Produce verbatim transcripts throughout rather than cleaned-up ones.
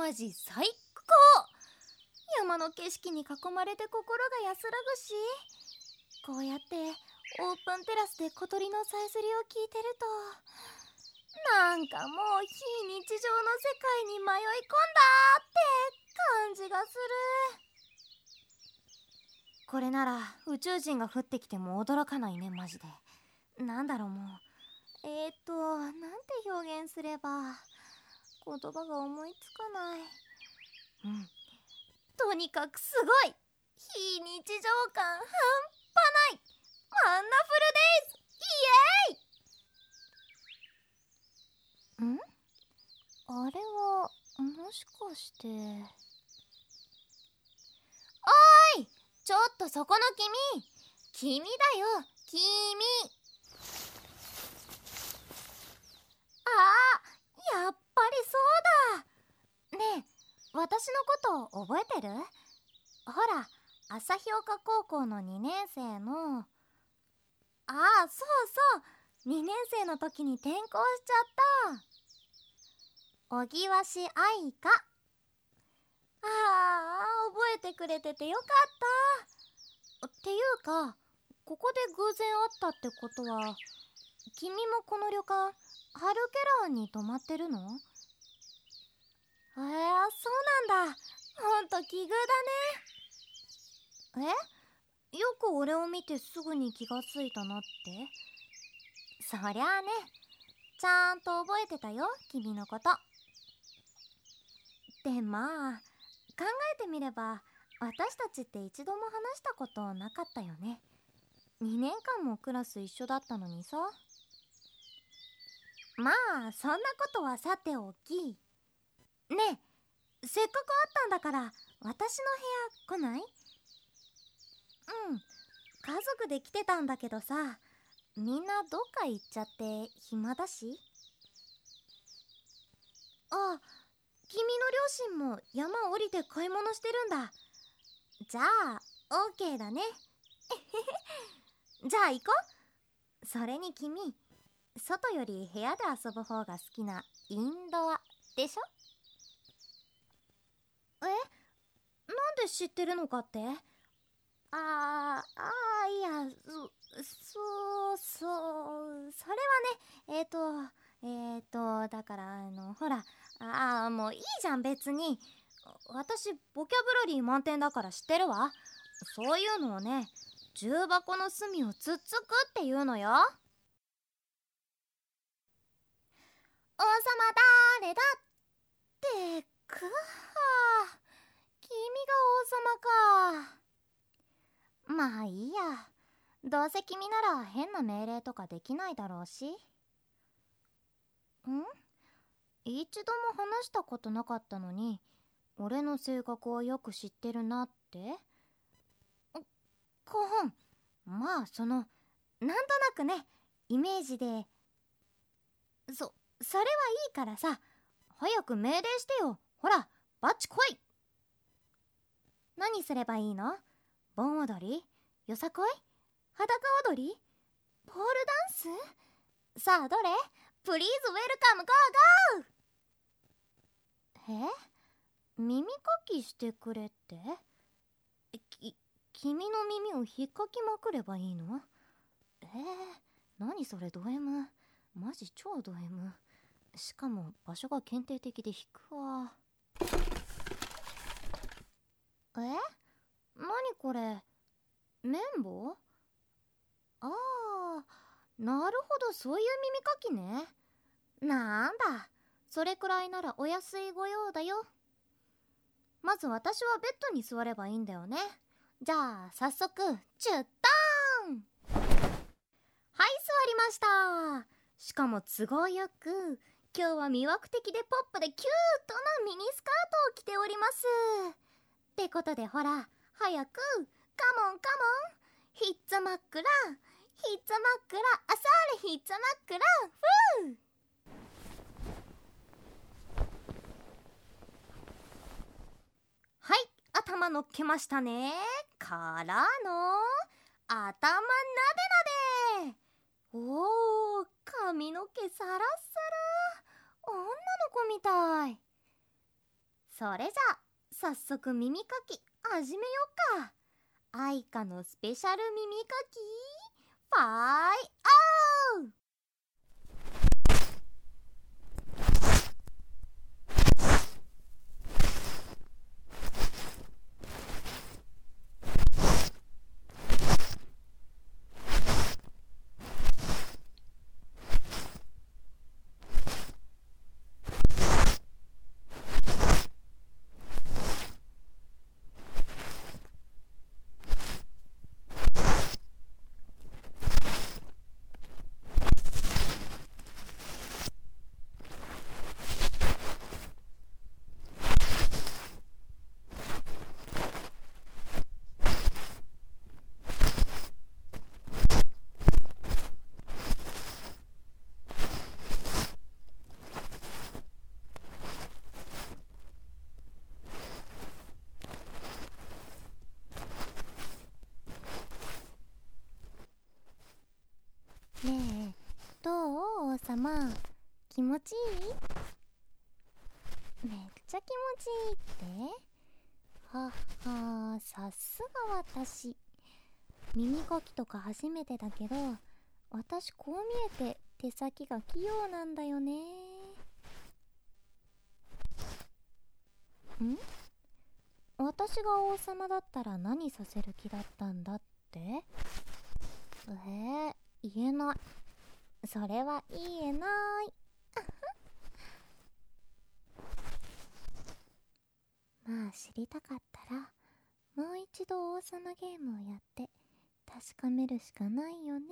マジ最高。山の景色に囲まれて心が安らぐし、こうやってオープンテラスで小鳥のさえずりを聞いてると、なんかもう非日常の世界に迷い込んだって感じがする。これなら宇宙人が降ってきても驚かないね、マジで。なんだろう、もうえーっとなんて表現すれば、言葉が思いつかない。うんとにかくすごい非日常感半端ないワンダフルデイズ、イエーイ。んあれはもしかして。おーい、ちょっとそこの君君だよ、君。ああ、やっぱりそうだ。ねえ、私のこと覚えてる？ほら、旭岡高校のにねん生の。ああ、そうそう、にねん生の時に転校しちゃった荻鷲愛香。ああ、覚えてくれててよかった。っていうか、ここで偶然会ったってことは、君もこの旅館ハルケランに泊まってるの？えー、そうなんだ。ほんと奇遇だね。え？よく俺を見てすぐに気がついたなって？そりゃあね、ちゃんと覚えてたよ、君のこと。で、まあ考えてみれば、私たちって一度も話したことなかったよね。にねんかんもクラス一緒だったのにさ。まあそんなことはさておき、ねえ、せっかく会ったんだから私の部屋来ない？うん、家族で来てたんだけどさ、みんなどっか行っちゃって暇だし。あ、君の両親も山降りて買い物してるんだ。じゃあオーケーだね。じゃあ行こう。それに君、外より部屋で遊ぶ方が好きなインドアでしょ？え？なんで知ってるのかって？あーあー、いや、そ、そうそう、それはね、えっとえっとだからあのほら、ああ、もういいじゃん別に。私ボキャブラリー満点だから知ってるわ。そういうのをね、重箱の隅をつっつくっていうのよ。王様誰だってくは。君が王様か。まあいいや、どうせ君なら変な命令とかできないだろうし。ん？一度も話したことなかったのに、俺の性格をよく知ってるなって？こほん、まあそのなんとなくね、イメージで。そそれはいいからさ、早く命令してよ。ほら、バッチ来い。何すればいいの？盆踊り？よさこい？裸踊り？ポールダンス？さあどれ？プリーズウェルカムゴーゴー。え？耳かきしてくれって？き、君の耳を引っかきまくればいいの？えー、何それド M。 マジ超ド M。 しかも場所が限定的で引くわ。え？何これ？綿棒？ああ、なるほど、そういう耳かきね。なんだ、それくらいならお安いご用だよ。まず私はベッドに座ればいいんだよね。じゃあ早速チュッターン。はい、座りました。しかも都合よく、今日は魅惑的でポップでキュートなミニスカートを着ております。ってことでほら、早くカモンカモン、ヒッツマックラヒッツマックラ、あさーれヒッツマックラフー。はい、頭乗っけましたね。からの頭なでなで。おー、髪の毛サラッサラ、女の子みたい。 それじゃあ早速耳かき始めよっか。あいかのスペシャル耳かきファイアウト。ねえ、どう王様、気持ちいい？めっちゃ気持ちいいって？はっはー、さすが私。耳かきとか初めてだけど、私こう見えて手先が器用なんだよね。ん？私が王様だったら何させる気だったんだって？えー、言えない。それは言えない。まあ知りたかったらもう一度王様ゲームをやって確かめるしかないよね。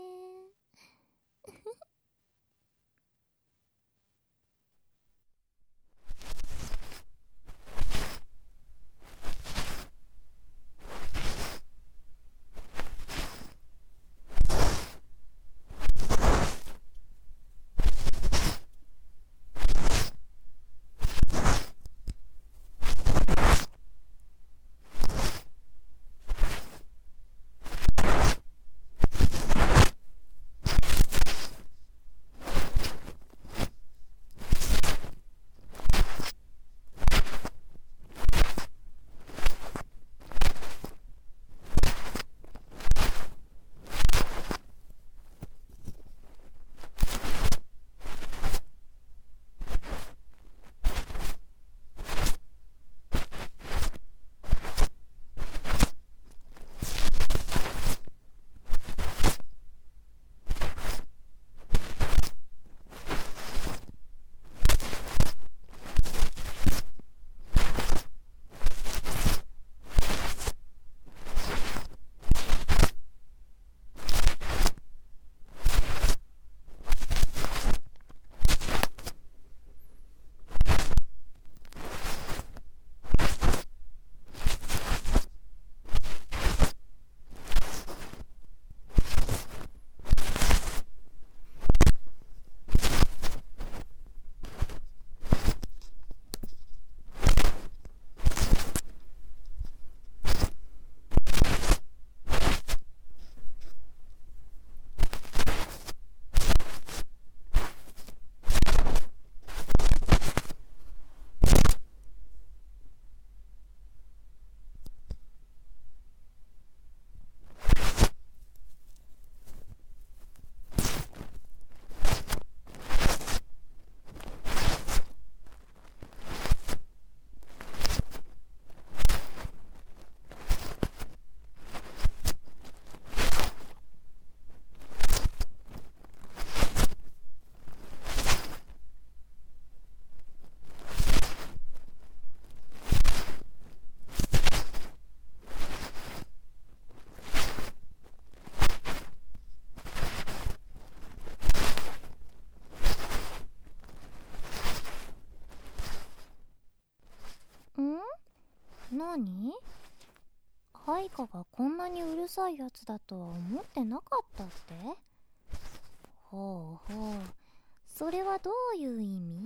何？ハイカがこんなにうるさいやつだとは思ってなかったって？ほうほう、それはどういう意味？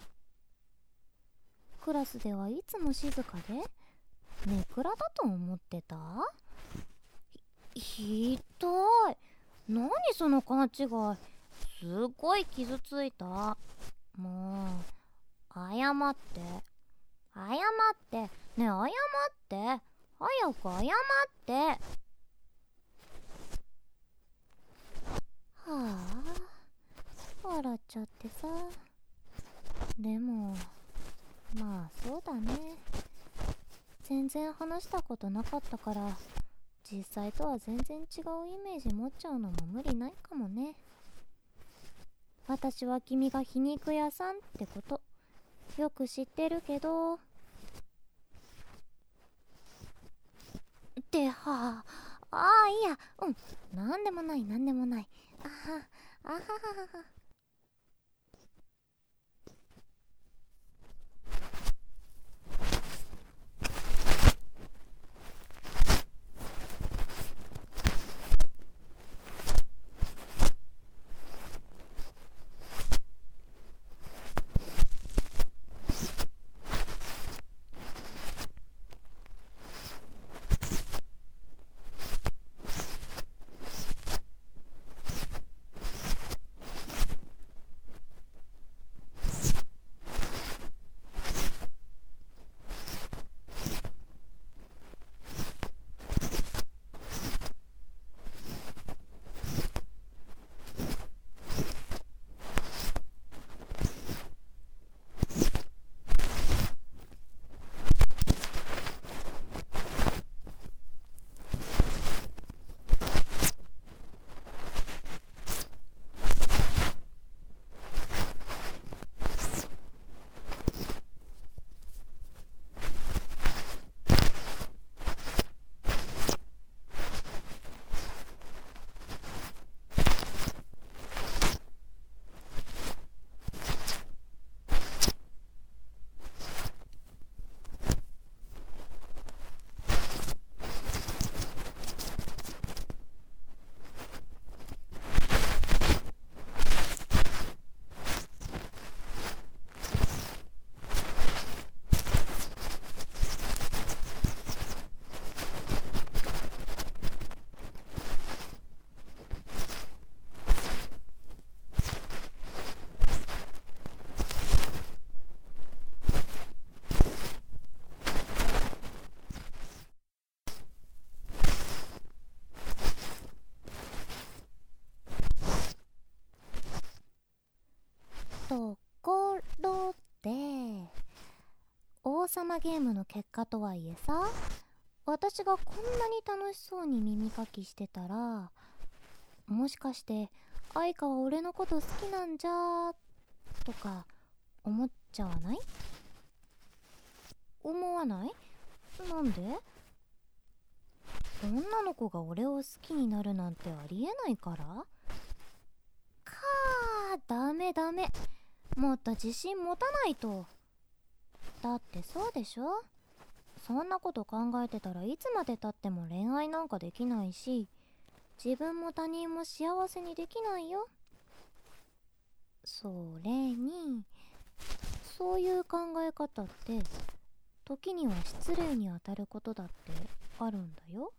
クラスではいつも静かでネクラだと思ってた？ひ、ひどい。何その勘違い。すっごい傷ついた。もう謝って。 謝ってねえ、謝って早く謝って。はあ、笑っちゃってさ。でもまあそうだね、全然話したことなかったから実際とは全然違うイメージ持っちゃうのも無理ないかもね。私は君が皮肉屋さんってことよく知ってるけど。ってはあ、ああいいや、うん、なんでもないなんでもない。あはあはははは。ところで王様ゲームの結果とはいえさ、私がこんなに楽しそうに耳かきしてたら、もしかして愛花は俺のこと好きなんじゃとか思っちゃわない？思わない？なんで？女の子が俺を好きになるなんてありえないから？かー、ダメダメ、もっと自信持たないと。だってそうでしょ、そんなこと考えてたらいつまでたっても恋愛なんかできないし、自分も他人も幸せにできないよ。それにそういう考え方って時には失礼にあたることだってあるんだよ。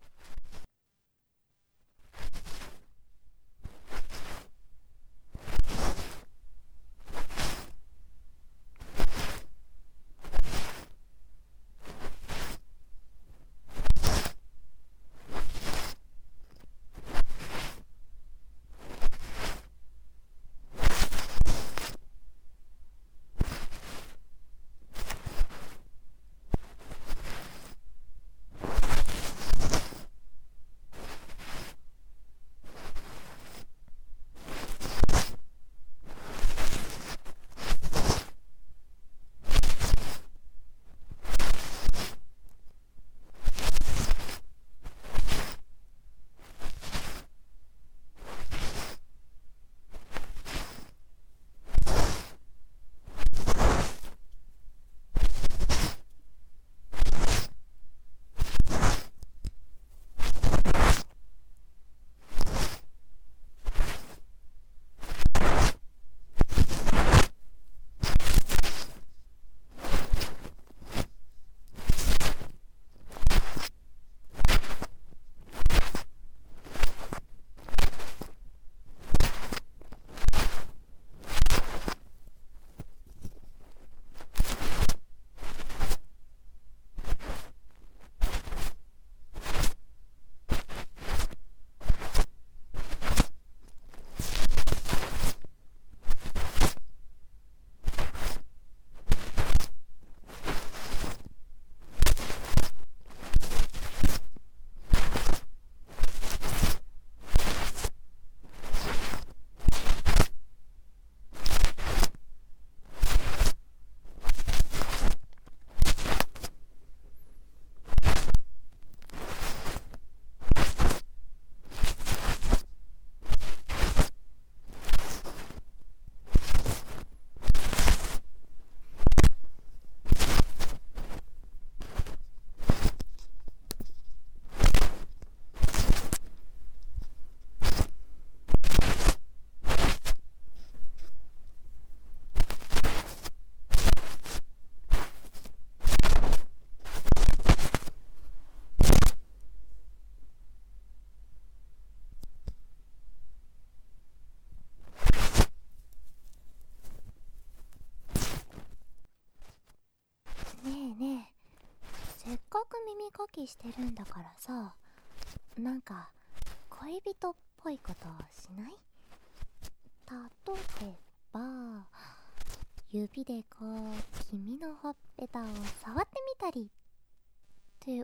きしてるんだからさ、なんか恋人っぽいことをしない？例えば指でこう君のほっぺたを触ってみたりって。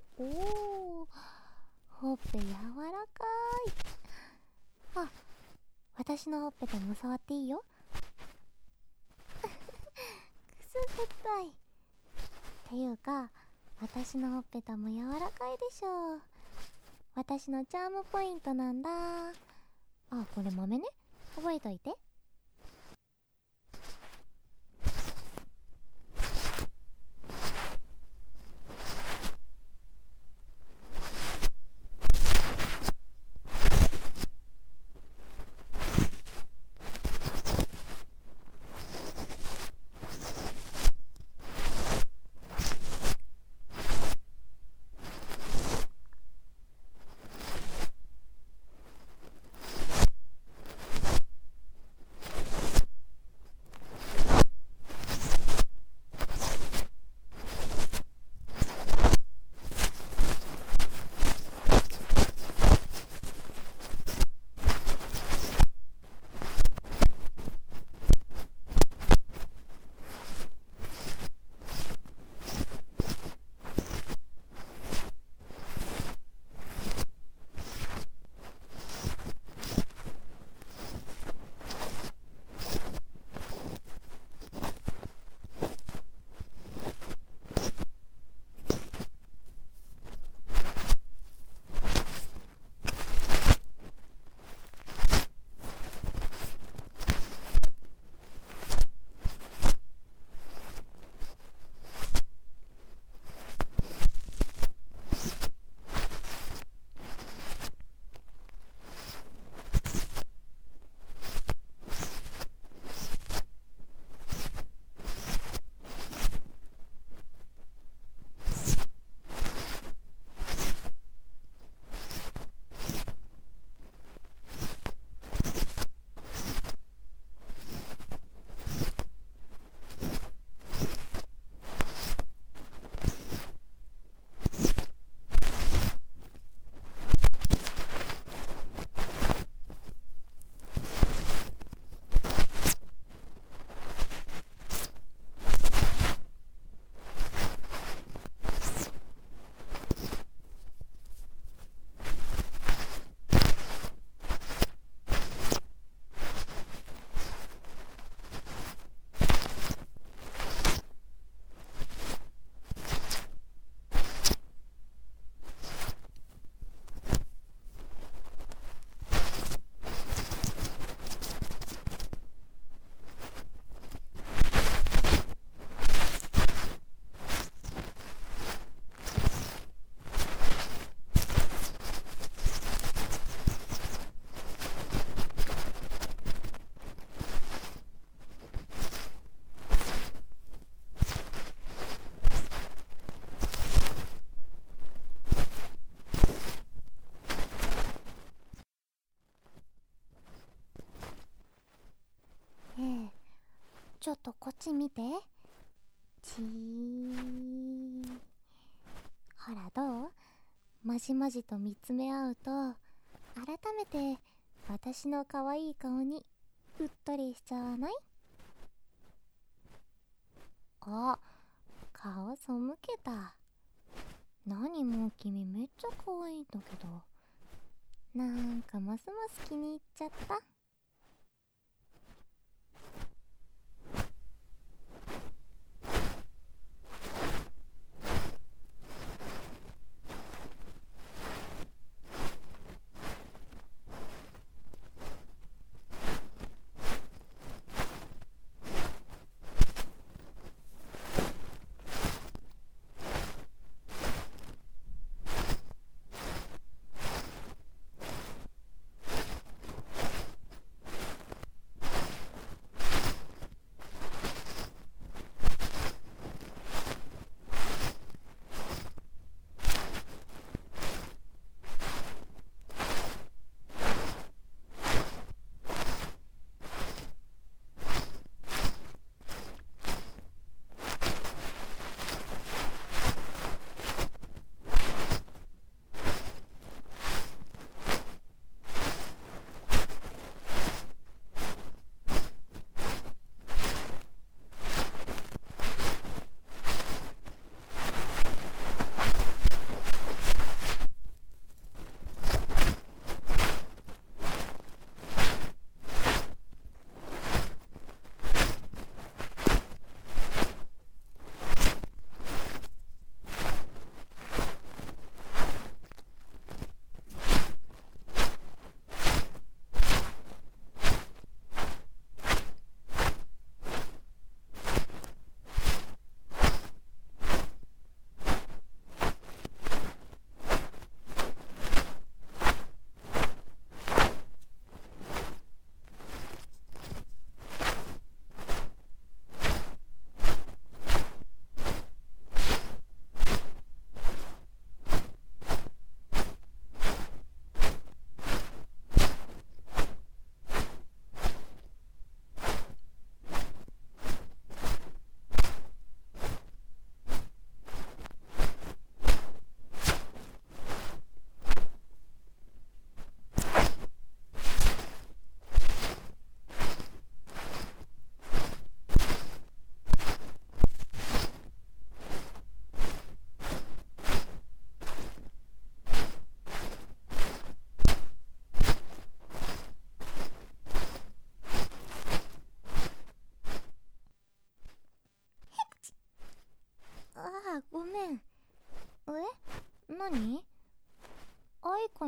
おー、ほっぺ柔らかい。あ、私のほっぺたも触っていいよ。くすぐったいっていうか、私のほっぺたも柔らかいでしょ。私のチャームポイントなんだ。あ、これ豆ね、覚えといて。ちょっとこっち見て。ちー。ほらどう？まじまじと見つめ合うと、改めて私の可愛い顔にうっとりしちゃわない？あ、顔背けた。何もう君めっちゃ可愛いんだけど。なんかますます気に入っちゃった。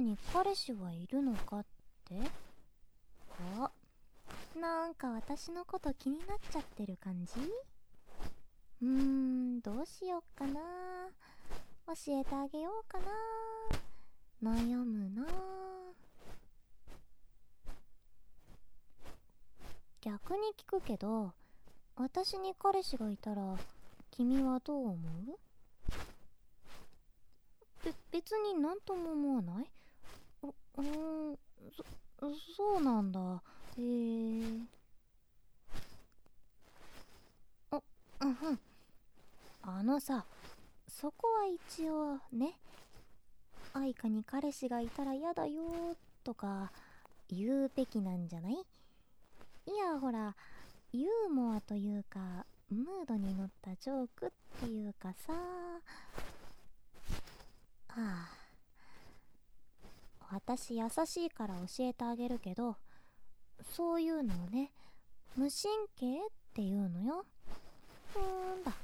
に彼氏はいるのかって？お、なんか私のこと気になっちゃってる感じ？うーん、どうしよっかな。教えてあげようかな。悩むな。逆に聞くけど、私に彼氏がいたら君はどう思う？べ、別になんとも思わない？う、うーん、そ、そうなんだ。へえ。あ、うんうん。あのさ、そこは一応ね、愛花に彼氏がいたら嫌だよとか言うべきなんじゃない？いや、ほら、ユーモアというか、ムードに乗ったジョークっていうかさ。はあ、私優しいから教えてあげるけど、そういうのをね、無神経っていうのよ。うーんだ。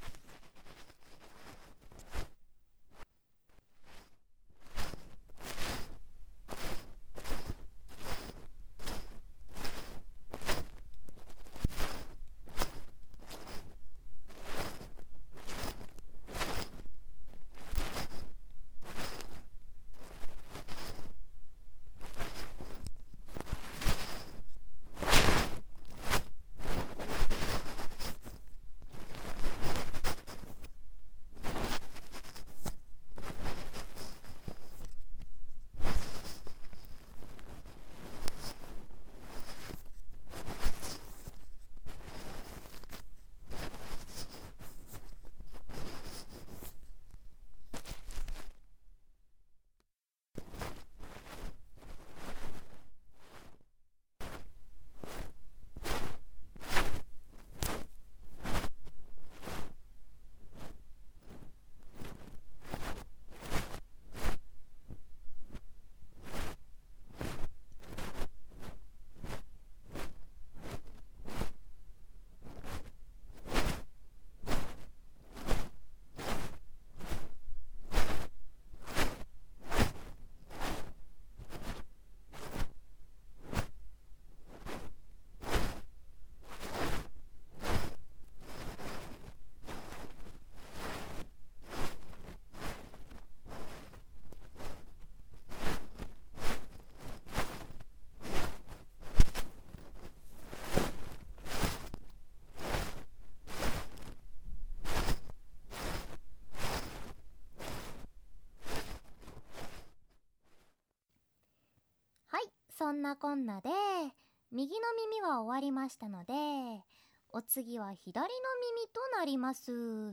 はい、そんなこんなで右の耳は終わりましたので、お次は左の耳となります。はい、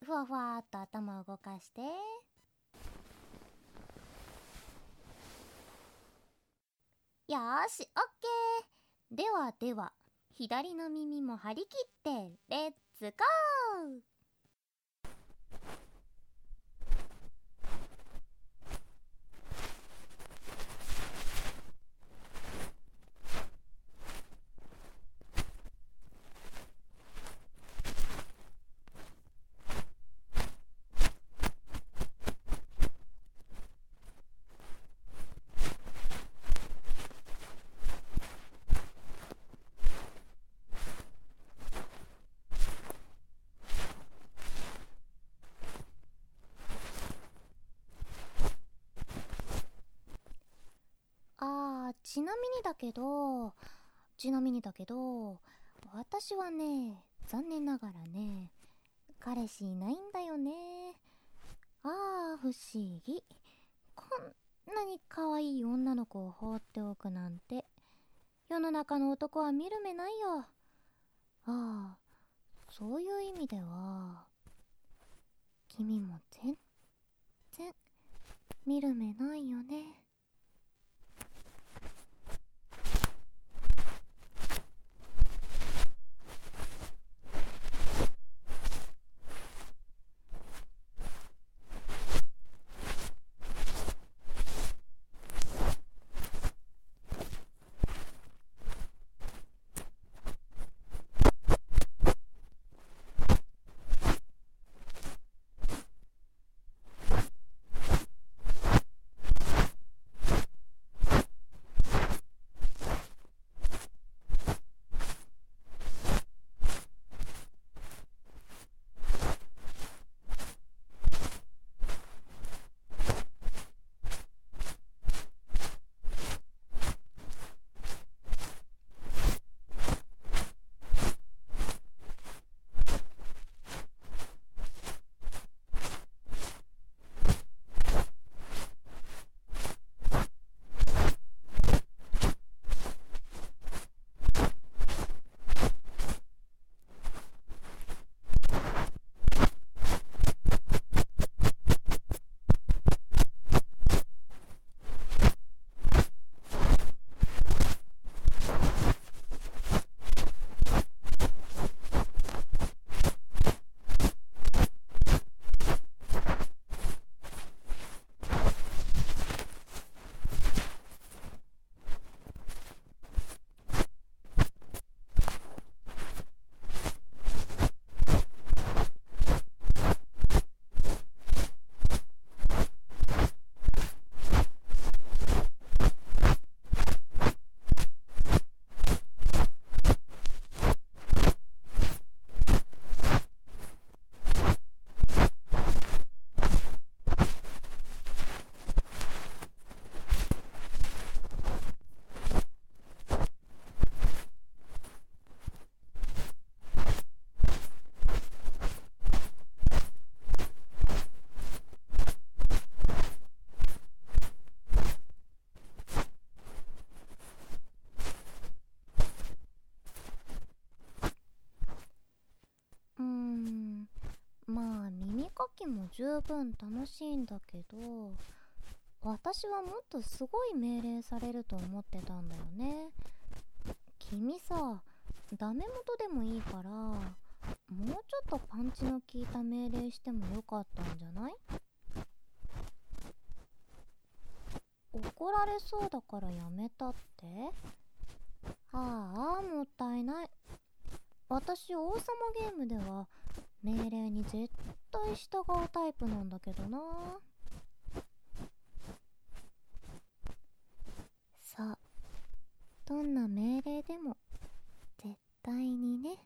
ふわふわーっと頭を動かして。よーし、オッケー。ではでは、左の耳も張り切ってレッツゴー。あー、ちなみにだけど、ちなみにだけど、私はね、残念ながらね、彼氏いないんだよね。あー、不思議。こんなに可愛い女の子を放っておくなんて、世の中の男は見る目ないよ。ああ、そういう意味では、君も全然見る目ないよね。 うーん、まあ耳かきも十分楽しいんだけど、私はもっとすごい命令されると思ってたんだよね。君さ、ダメ元でもいいからもうちょっとパンチの効いた命令してもよかったんじゃない？怒られそうだからやめたって？ああ、もったいない。私王様ゲームでは命令に絶対従うタイプなんだけどな。そう、どんな命令でも絶対にね。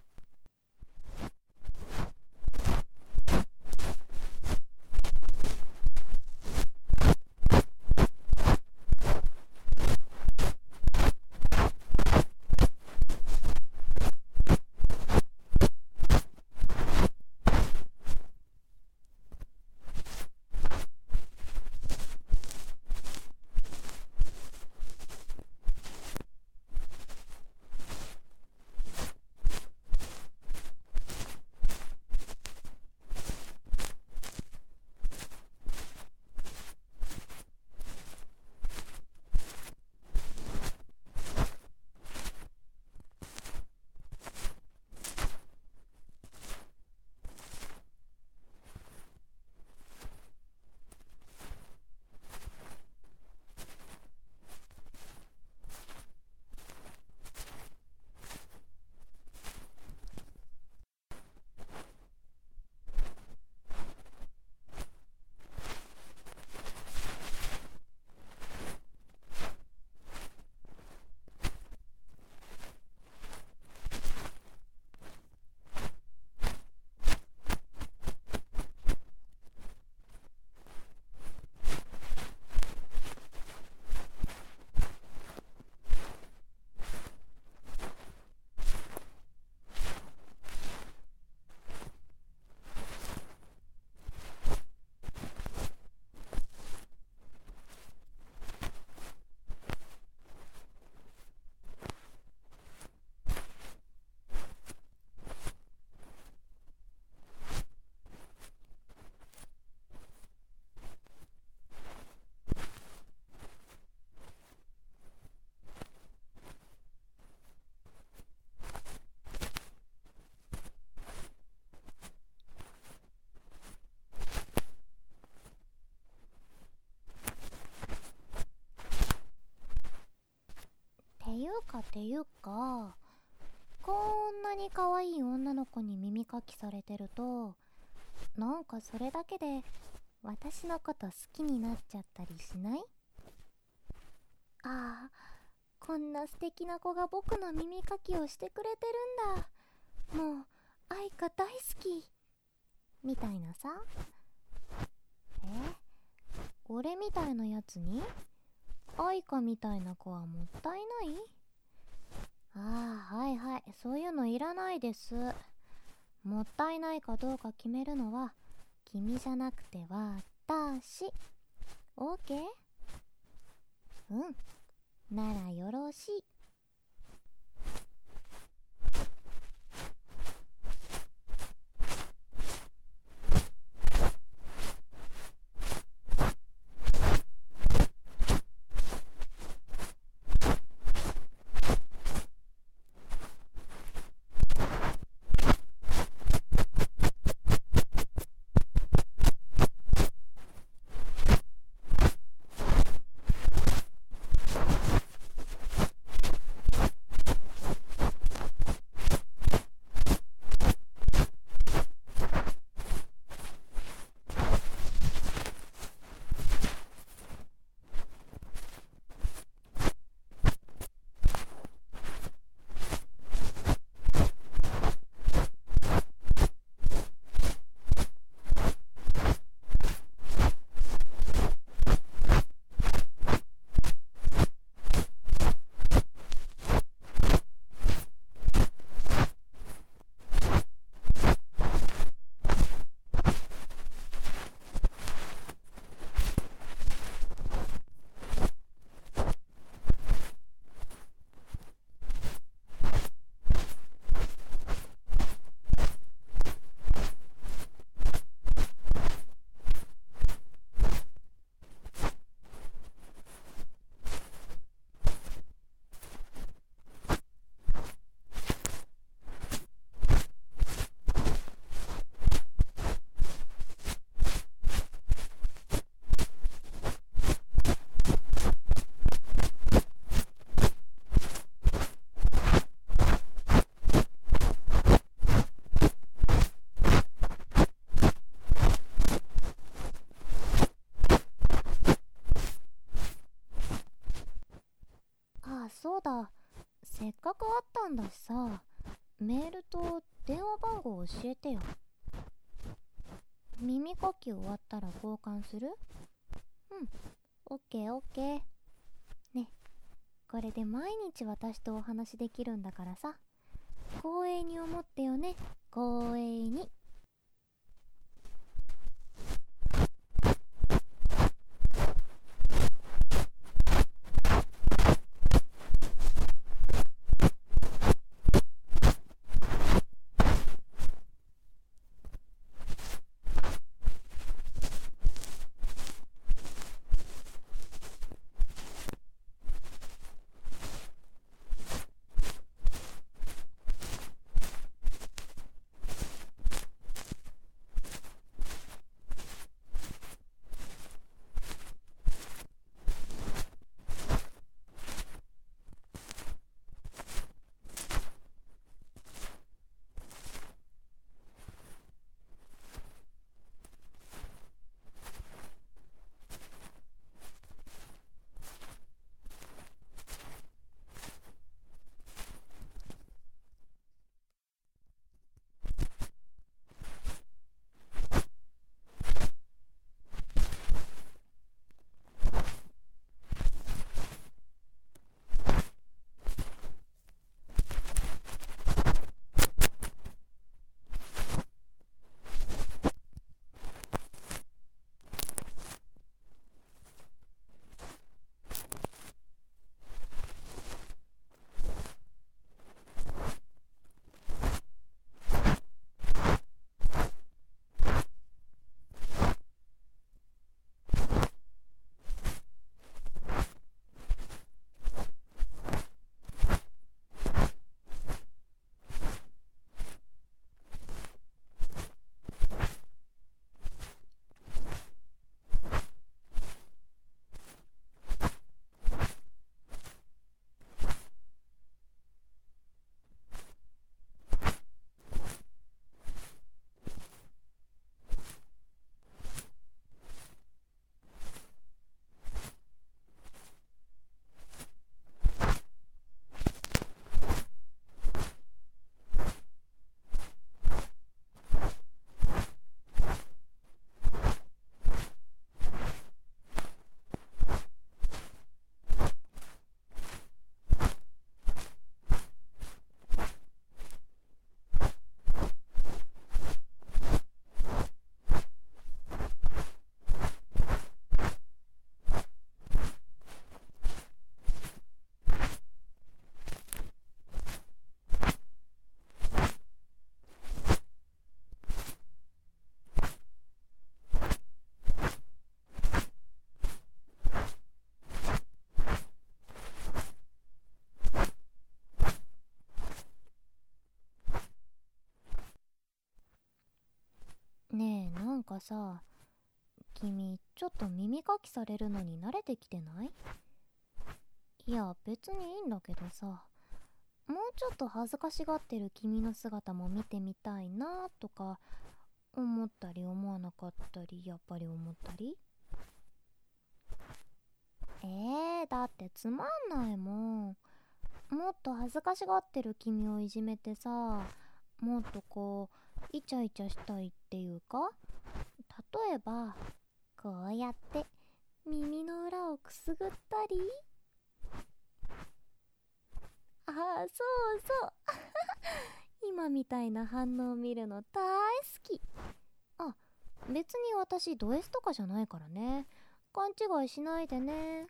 ていうかていうか、こんなに可愛い女の子に耳かきされてると、なんかそれだけで私のこと好きになっちゃったりしない？ああ、こんな素敵な子が僕の耳かきをしてくれてるんだ、もう愛花大好きみたいなさ。え、俺みたいなやつに愛花みたいな子はもったいない？ああ、はいはい、そういうのいらないです。もったいないかどうか決めるのは君じゃなくて私。オーケー？うん、ならよろしい。 教えてよ。耳かき終わったら交換する？うん、オッケーオッケー。ね、これで毎日私とお話できるんだからさ、光栄に思ってよね、光栄に。ねえ、なんかさ、君ちょっと耳かきされるのに慣れてきてない？いや別にいいんだけどさ、もうちょっと恥ずかしがってる君の姿も見てみたいなとか思ったり思わなかったり、やっぱり思ったり。えー、だってつまんないもん。もっと恥ずかしがってる君をいじめてさ、もっとこうイチャイチャしたいっていうか、例えばこうやって耳の裏をくすぐったり。ああ、そうそう今みたいな反応を見るの大好き。あ、別に私ド S とかじゃないからね、勘違いしないでね。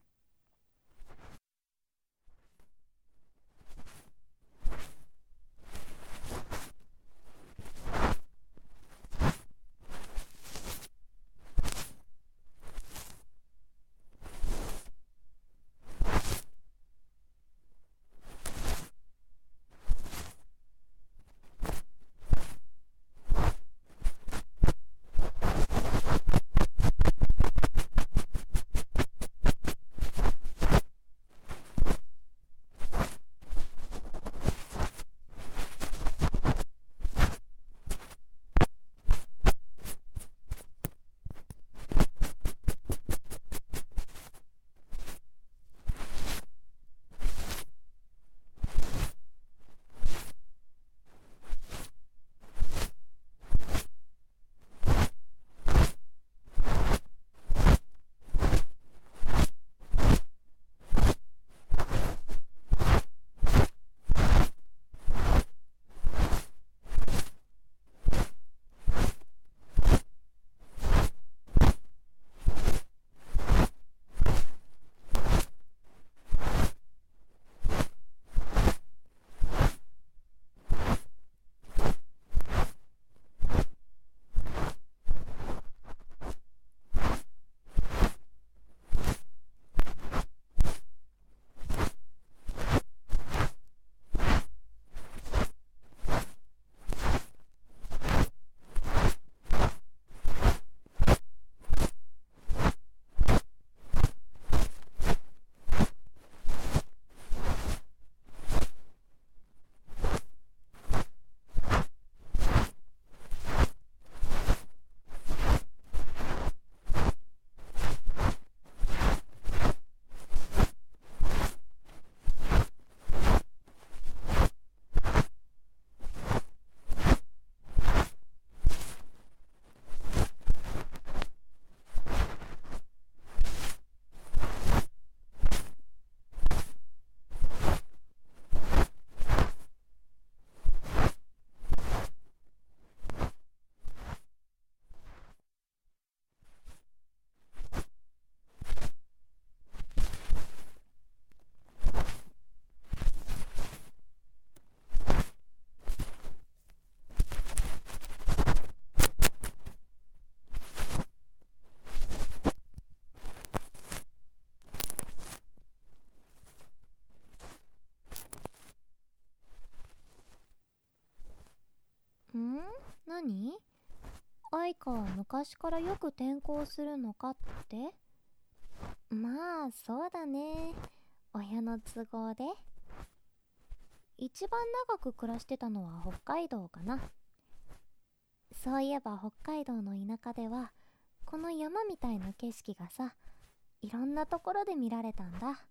何？愛花は昔からよく転校するのかって？まあそうだね、親の都合で。一番長く暮らしてたのは北海道かな。そういえば北海道の田舎ではこの山みたいな景色がさ、いろんなところで見られたんだ。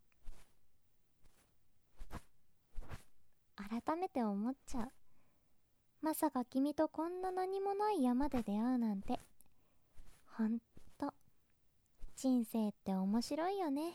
改めて思っちゃう。まさか君とこんな何もない山で出会うなんて。ほんと人生って面白いよね。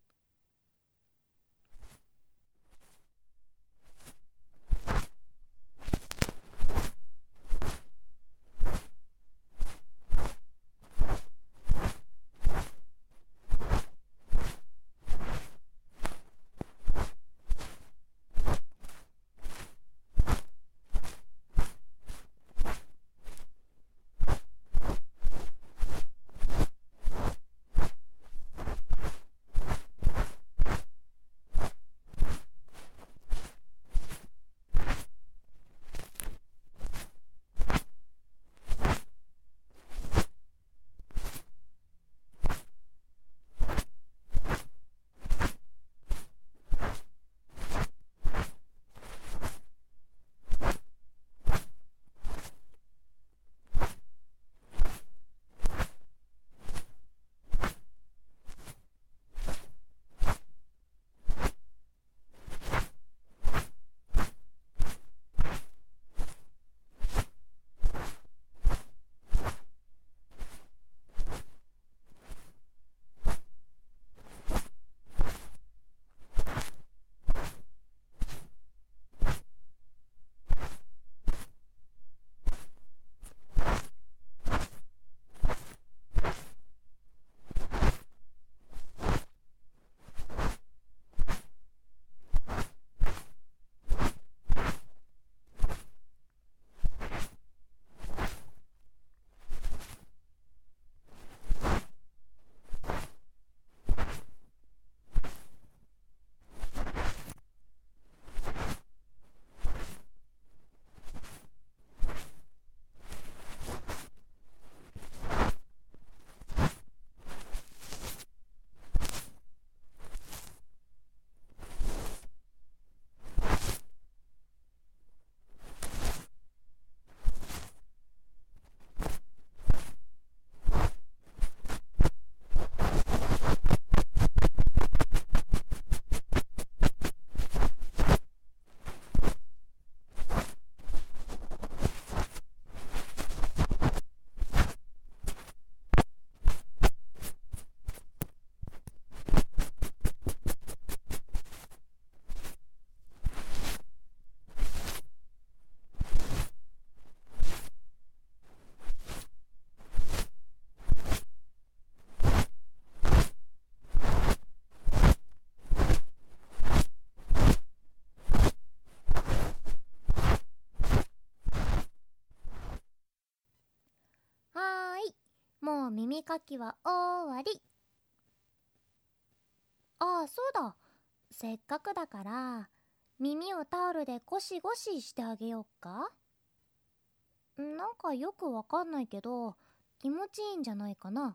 はーい、もう耳かきは終わり。ああ、そうだ、せっかくだから耳をタオルでゴシゴシしてあげよっか。なんかよくわかんないけど気持ちいいんじゃないかな。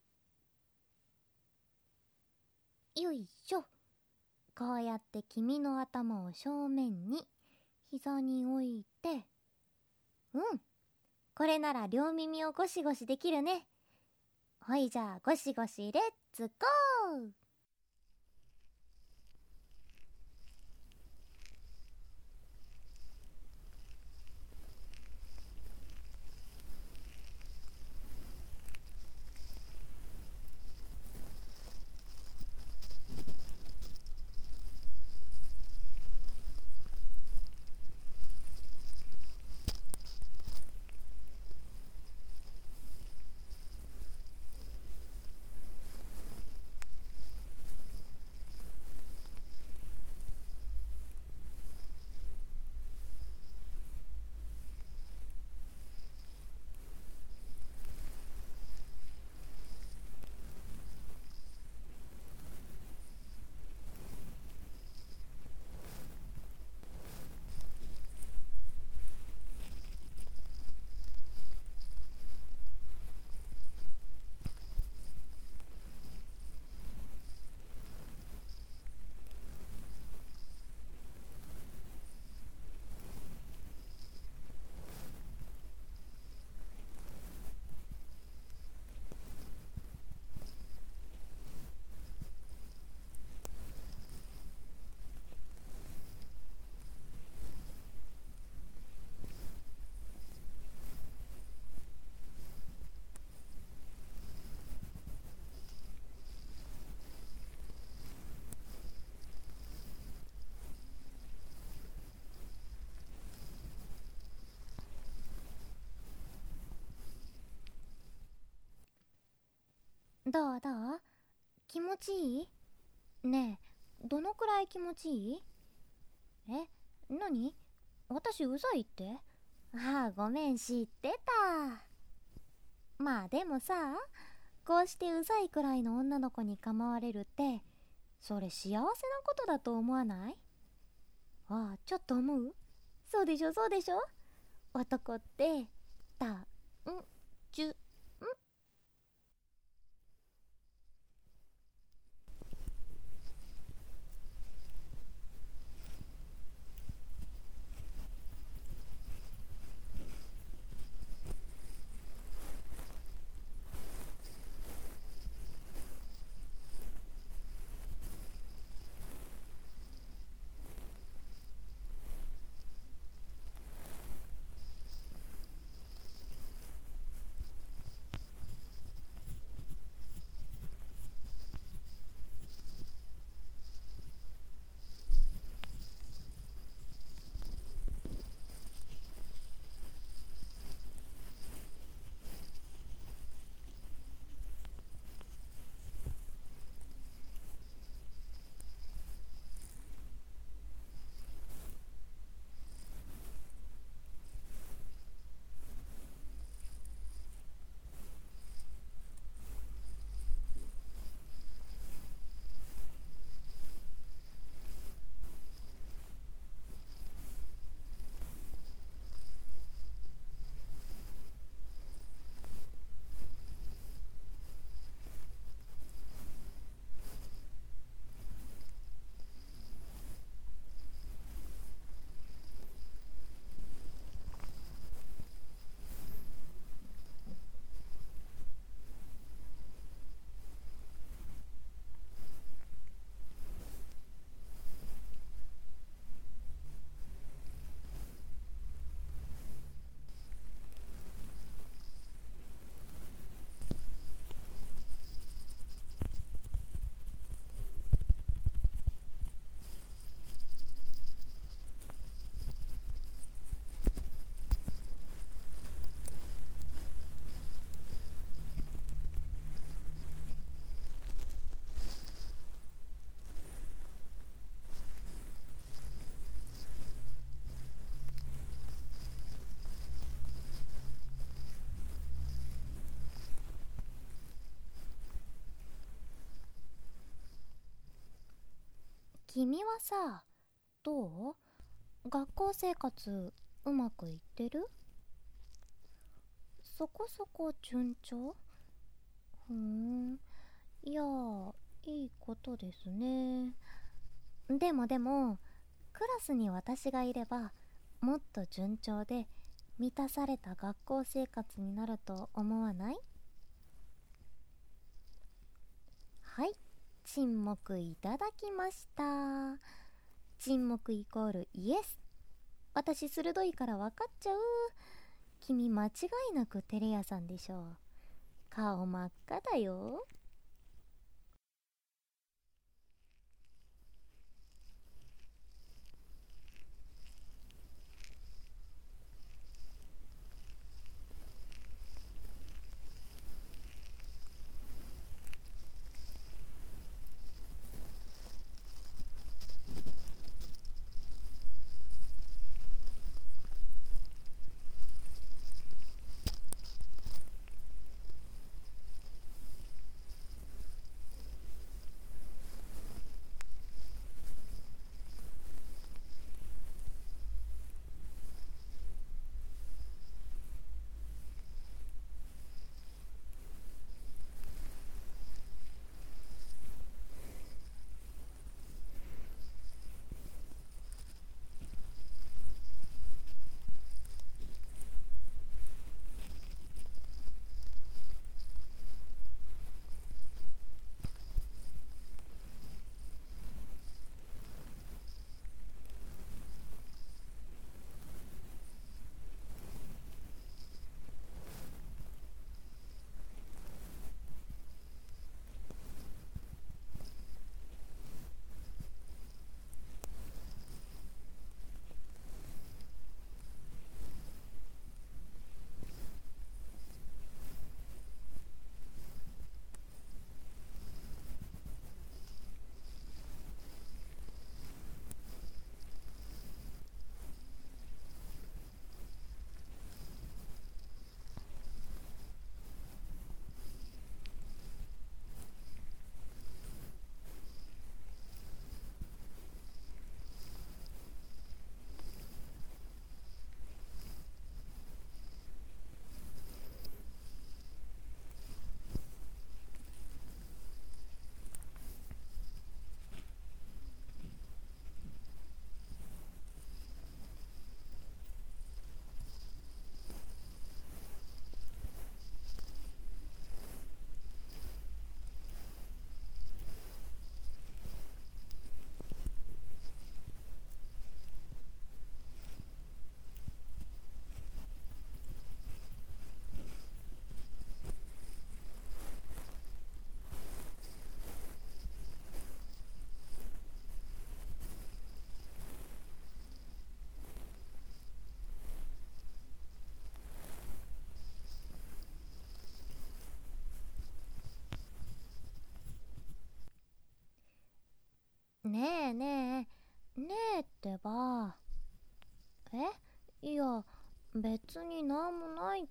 よいしょ。こうやって君の頭を正面に膝に置いて、うん、これなら両耳をゴシゴシできるね。ほいじゃあゴシゴシレッツゴー。 どうどう？気持ちいい？ねえ、どのくらい気持ちいい？え、なに？私うざいって？ああ、ごめん、知ってた。まあでもさ、こうしてうざいくらいの女の子に構われるって、それ幸せなことだと思わない？ああ、ちょっと思う？そうでしょ、そうでしょ？男って、た、ん、じゅ、ん。君はさ、どう？学校生活うまくいってる？そこそこ順調？ふーん、いやー、いいことですね。でもでも、クラスに私がいればもっと順調で満たされた学校生活になると思わない？はい、沈黙いただきました。沈黙イコールイエス。私鋭いから分かっちゃう。君間違いなくテレ屋さんでしょ。顔真っ赤だよ。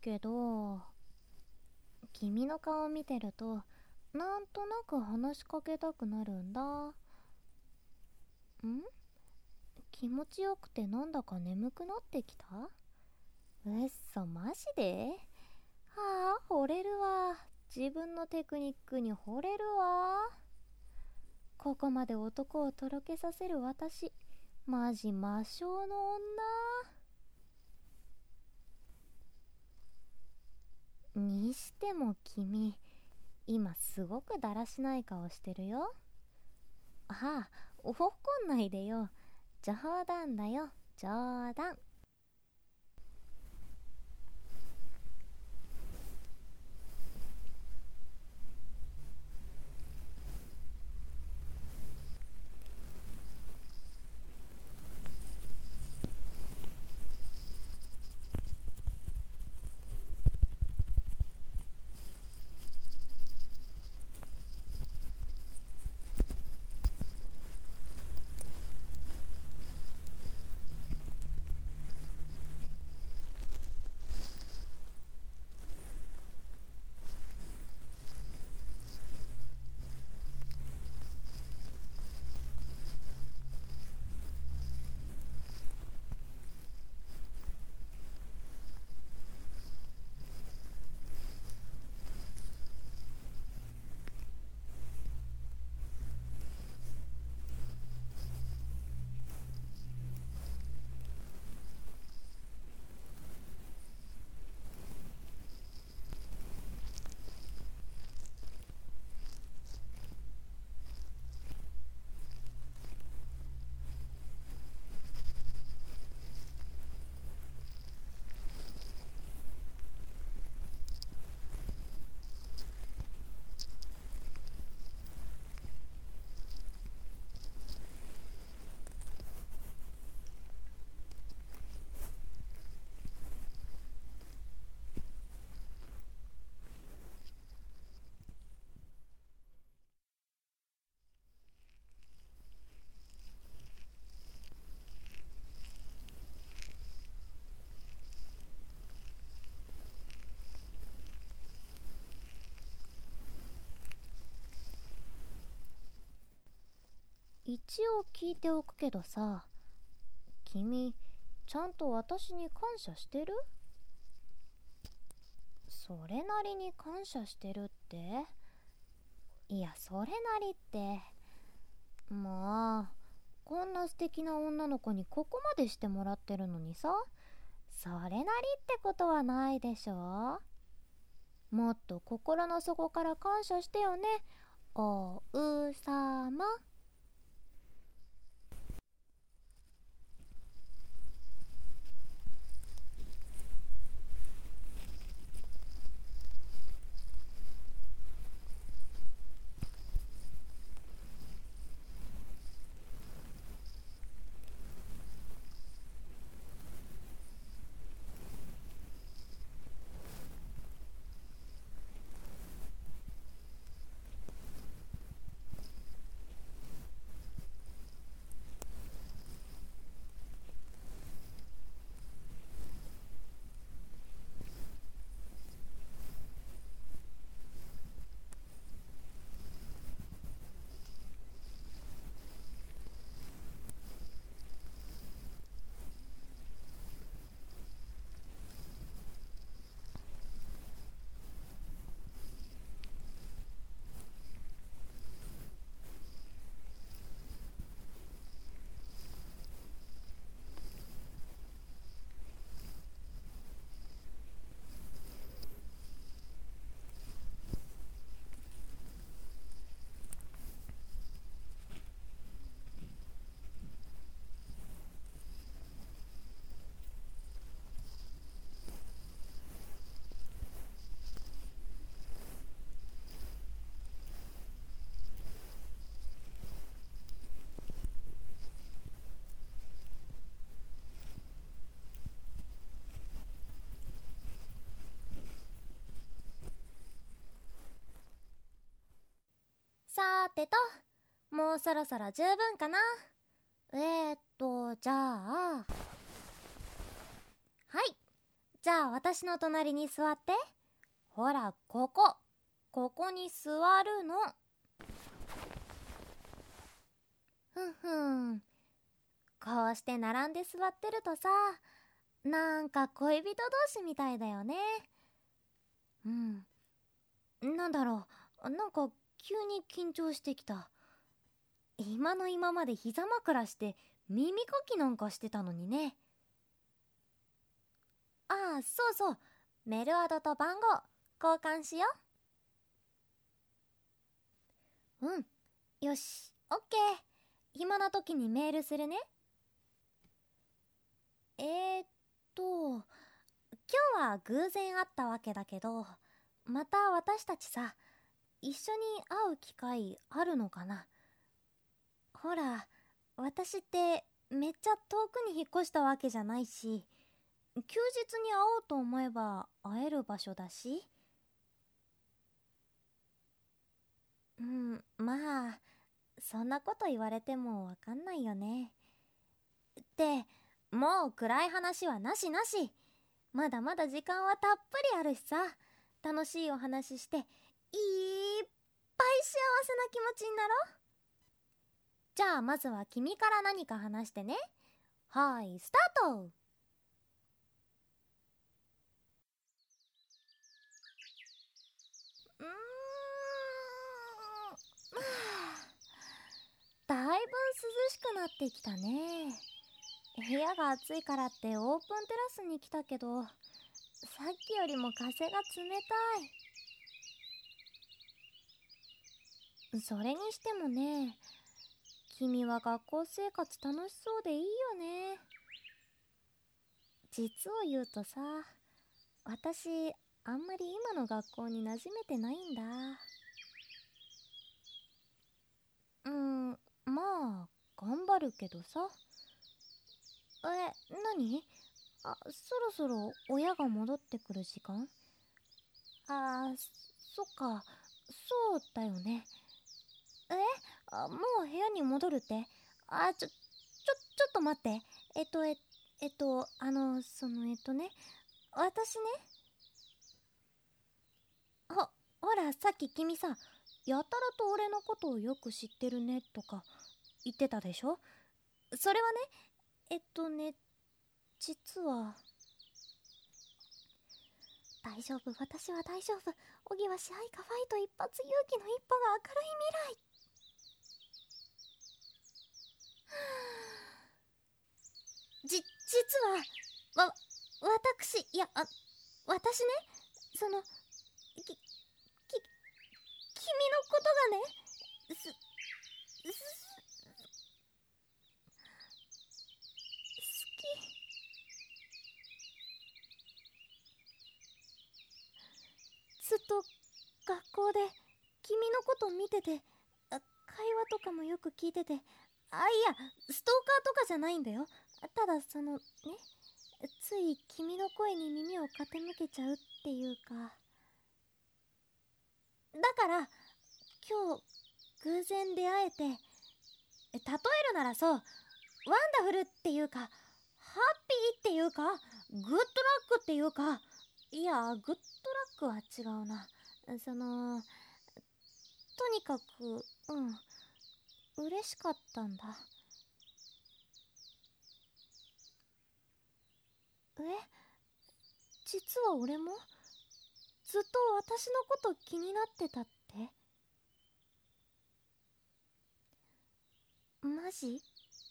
けど、君の顔見てるとなんとなく話しかけたくなるんだ。ん？気持ちよくてなんだか眠くなってきた？うっそ、マジで？はあ、惚れるわ。自分のテクニックに惚れるわ。ここまで男をとろけさせる私、マジ魔性の女。にしても君、今すごくだらしない顔してるよ。ああ、怒んないでよ。冗談だよ、冗談。一応聞いておくけどさ、君ちゃんと私に感謝してる？それなりに感謝してるって？いや、それなりって、まあこんな素敵な女の子にここまでしてもらってるのにさ、それなりってことはないでしょ。もっと心の底から感謝してよね、おうさま。さーてと、もうそろそろ十分かな。えーっとじゃあはい、 じゃあ私の隣に座って。ほら、ここ。ここに座るの。ふんふん。こうして並んで座ってるとさ、なんか恋人同士みたいだよね。うん。なんだろう、なんか急に緊張してきた。今の今まで膝枕して耳かきなんかしてたのにね。ああ、そうそう。メルアドと番号交換しよう。うん。よし、オッケー。暇な時にメールするね。えーっと、今日は偶然会ったわけだけど、また私たちさ、一緒に会う機会あるのかな。ほら、私ってめっちゃ遠くに引っ越したわけじゃないし、休日に会おうと思えば会える場所だし。うん、まあ、そんなこと言われてもわかんないよね。って、もう暗い話はなしなし。まだまだ時間はたっぷりあるしさ、楽しいお話して、いっぱい幸せな気持ちになろう。じゃあまずは君から何か話してね。はい、スタート。うーんだいぶ涼しくなってきたね。部屋が暑いからってオープンテラスに来たけど、さっきよりも風が冷たい。それにしてもね、君は学校生活楽しそうでいいよね。実を言うとさ、私あんまり今の学校に馴染めてないんだ。うん、まあ頑張るけどさ。え、何？あ、そろそろ親が戻ってくる時間？あー、そっか、そうだよね。えあ、もう部屋に戻るって？あ、ちょ、ちょ、ちょっと待って。えっと、え、えっと、あの、その、えっとね、私ね、ほ、ほら、さっき君さ、やたらと俺のことをよく知ってるね、とか言ってたでしょ？それはね、えっとね、実は、大丈夫、私は大丈夫。小木は支配下ファイト一発勇気の一歩が明るい未来。じ、実は、わ、私、いや、あ、私ね、その、き、き、君のことがね、す、す、好き。ずっと、学校で、君のこと見てて、あ、会話とかもよく聞いてて、あ、いや、ストーカーとかじゃないんだよ。ただ、その、ね、つい君の声に耳を傾けちゃうっていうか。だから今日偶然出会えて、例えるならそう、ワンダフルっていうか、ハッピーっていうか、グッドラックっていうか、いや、グッドラックは違うな。その、とにかく、うん、嬉しかったんだ。え、実は俺もずっと私のこと気になってたって？マジ？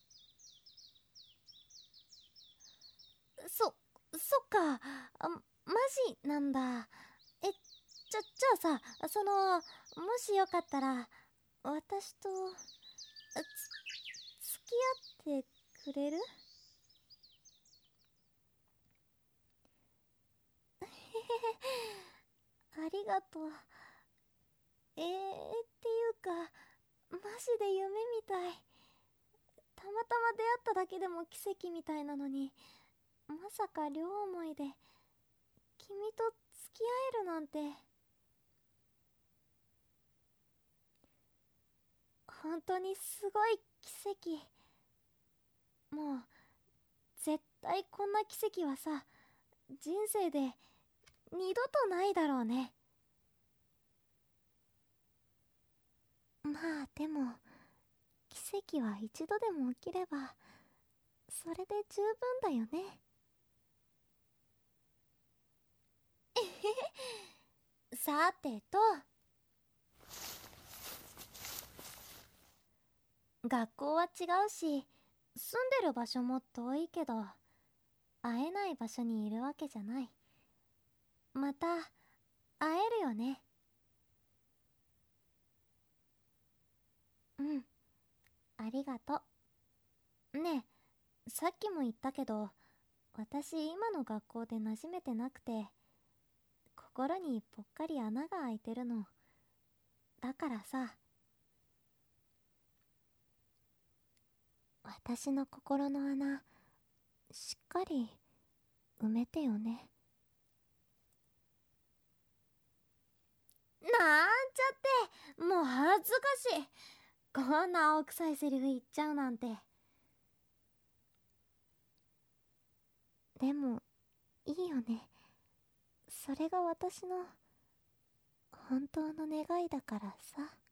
そ、そっか。あ、マジなんだ。え、じゃ、じゃあさ、その、もしよかったら、私と、つ、付き合ってくれる？ありがとう。えー、っていうか、マジで夢みたい。たまたま出会っただけでも奇跡みたいなのに、まさか両思いで、君と付き合えるなんて。本当にすごい奇跡。もう絶対こんな奇跡はさ、 人生で二度とないだろうね。まあでも奇跡は一度でも起きればそれで十分だよね。さてと、学校は違うし住んでる場所も遠いけど会えない場所にいるわけじゃない。また会えるよね。うん、ありがとう。ねえ、さっきも言ったけど私今の学校で馴染めてなくて心にぽっかり穴が開いてるの。だからさ、私の心の穴しっかり埋めてよね。なんちゃって、もう恥ずかしい。こんな青臭いセリフ言っちゃうなんて。でもいいよね。それが私の本当の願いだからさ。